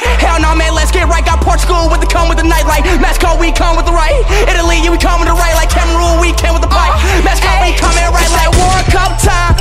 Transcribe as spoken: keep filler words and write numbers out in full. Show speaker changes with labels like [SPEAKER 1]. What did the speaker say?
[SPEAKER 1] Hell no, man, let's get right. Got Portugal with the come with the nightlight. Mexico, we come with the right. Italy, we come with the right. Like Cameroon, we came with the pipe. Mexico, we coming right like World Cup time.